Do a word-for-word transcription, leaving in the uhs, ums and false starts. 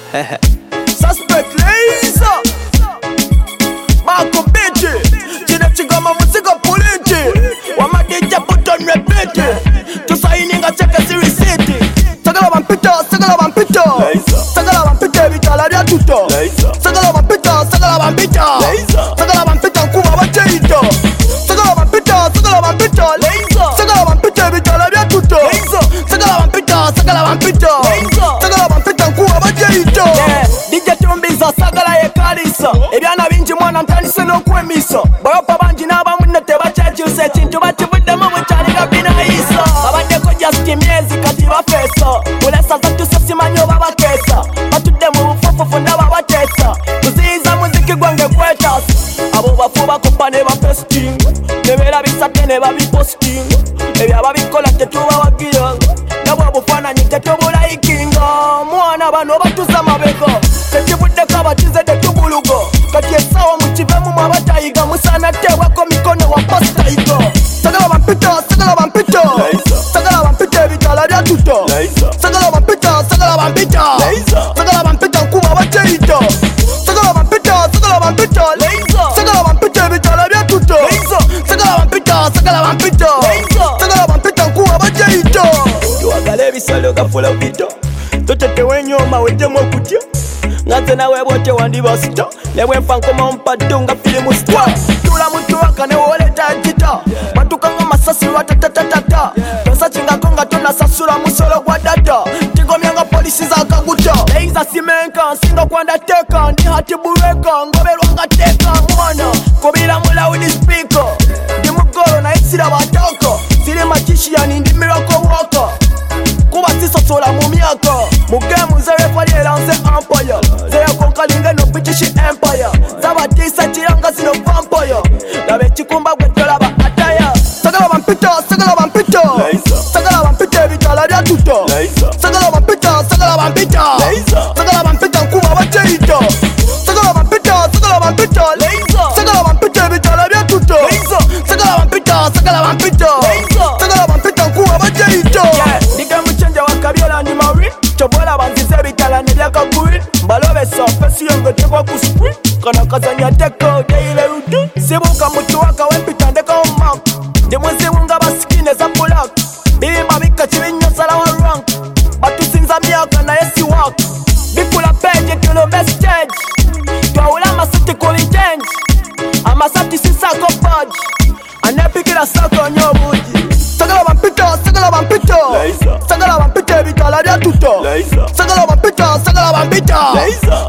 Suspect Laser Marco Beatty Chine chigama musiga politi Wamadija put on repeat Tusaininga cheke siri city Sagala vampita, sagala vampita Sagala vampita vitala vya tuto Sagala vampita, sagala vampita Sagala vampita nkuva vacheita Sagala vampita, sagala vampita Sagala vampita vitala vya tuto Sagala vampita, sagala vampita Sagala vampita nkuva vacheita D J Tumbiza sagala yekalisa Ebyana bingi mwana ntandise n'okwemisa Bayopa bangi n'abamunne tebakyejjusa ekintu bakivuddemu bukyalira binayisa babaddeko just myezi kati bafeesa kulesa zatuse simanyi oba bakeesa batudde mu bufufufu n'ababateesa tuziyiza muziki gwange kwetasa abo bafu bakupa ne bapesting nebeera bisate ne babiposting ebyo ababikola tetubawagiranga nabwe bufaananyi tetubulayikinga mwana bano batuza mabega tekivuddeko abakize tetubulugo kati essaawa mukivemu mwabatayiga musaana teebwako mikono wa pasitayiga sagala bampita sagala bampita sagala bampita ebitala bya tuto sagala bampita sagala bampita sagala bampita nkuba abakyeyita sagala bampita sagala bampita sagala bampita ebitala bya tuto sagala bampita sagala bampita sagala bampita nkuba abakyeyita twagala ebisalo gafula bito totetewo enyoma weddemu okutya nganze nawe bwote wandibasita nebwenfa nkoma mpaddu nga firimu sita tula mutuwaka newoleta gita batukanga masasi lwatatatatata tosakingako nga tonasasula musolo gwa data tigomyanga polisi zakaguta eiza simenka nsinga kwandateeka ndi hati bureka ngoberwanga teeka mwana kubira mu loud speaker ndi mugolo naye siraba ataka ziri makishiyani ndimirako waka kuba sisosola mu myaka mu gemu zerefali eranze empire zeyakonkalinga no british empire zabatisa kiranga zino vampire labe ekikumba gwe tolaba ataya sagala bampita sagala bampita sagala bampita ebitala bya tuto sagala bampita sagala bampita sagala bampita nkuba abakyeyita sagala bampita sagala bampita sagala bampita ebitala bya tuto sagala bampita sagala bampita sagala bampita nkuba abakyeyita Kabiola ndi mari chobola banzize bitala nebyakaguri mbalobesa fesi yonge tekwa ku sprint kana kazanya teko deile rudu sibuka mutuwaka wempita ndeka omak ndi mwezi wunga basikine za bulak bimba bika chibinya sala wa rank batusinza myaka na yesi walk bikula peje tulo message twawula masati kuli change amasati sisako badge anepikira sako nyobuji sagala bampita sagala bampita sagala bampita ebitala bya tuto sagala bampita sagala bampita